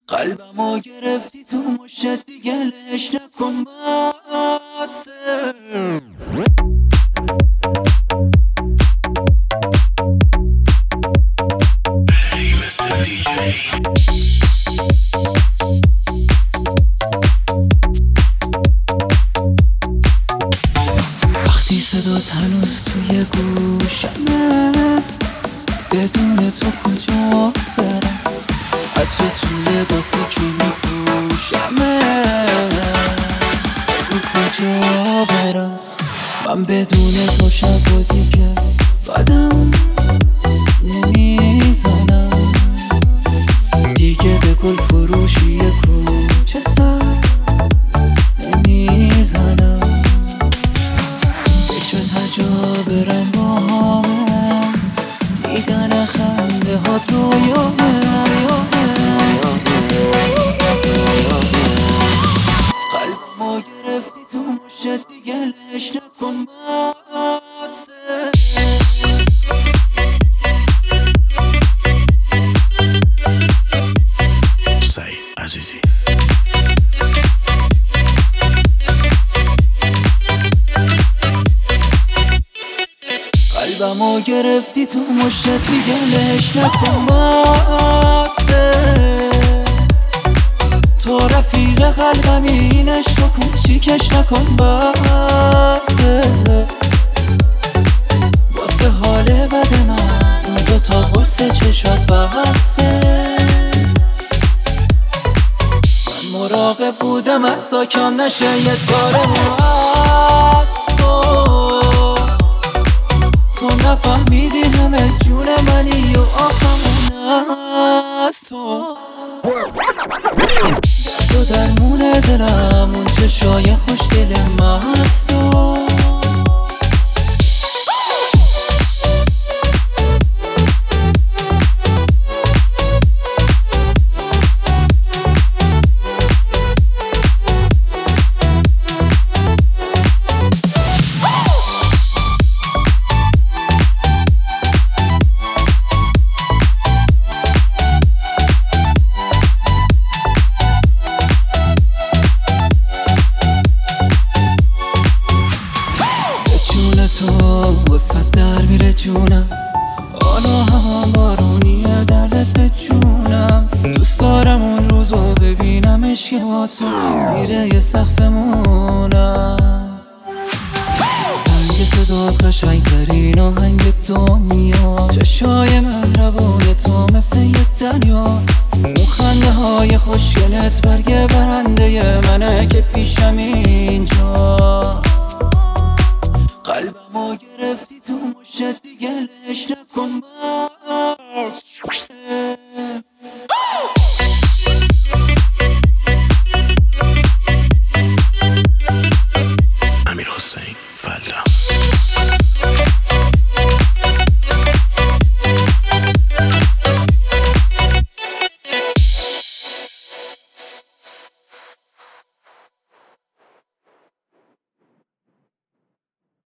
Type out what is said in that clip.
قلبمو گرفتی تو مشت دیگه لش نکن بسه. وقتی صدات هنوز توی گوشمه، بدون تو کجا برم؟ حتی تو لباسی که میپوشمه، بگو کجا برم؟ من بدون تو شب و دیگه قدم نمیزنم، دیگه به گل فروشی کوچه سر نمیزنم. بشد هجا برم با همه، دیدن خنده هات رویامه. قلبمو گرفتی تو مشت دیگه لش نکن بسه. سعید عزیزی قلبمو گرفتی تو مشت دیگه لش نکن بسه. تو رفیق قلبمی، اینش تو کوچیکش نکن بسه. واسه حال بد من دوتا قصه چشات بسه. من مراقب بودم حتی کم نشه یه تاره مو از تو نفهمیدی همه جون منی و آخمون از تو. تو درمون دلم اون چشای خوشگل مست تو. تو وسط در میره جونم، حالا هم بارونیه دردت به جونم. دوست دارم اون روزو ببینمش که با تو زیر یه سقفمونم. زنگ صدات قشنگ‌ترین آهنگ دنیا، چشای مهربون تو مثل یه دریاست. اون خنده های خوشگلت برگ برنده منه که پیشم اینجاست. قلبمو گرفتی تو مشت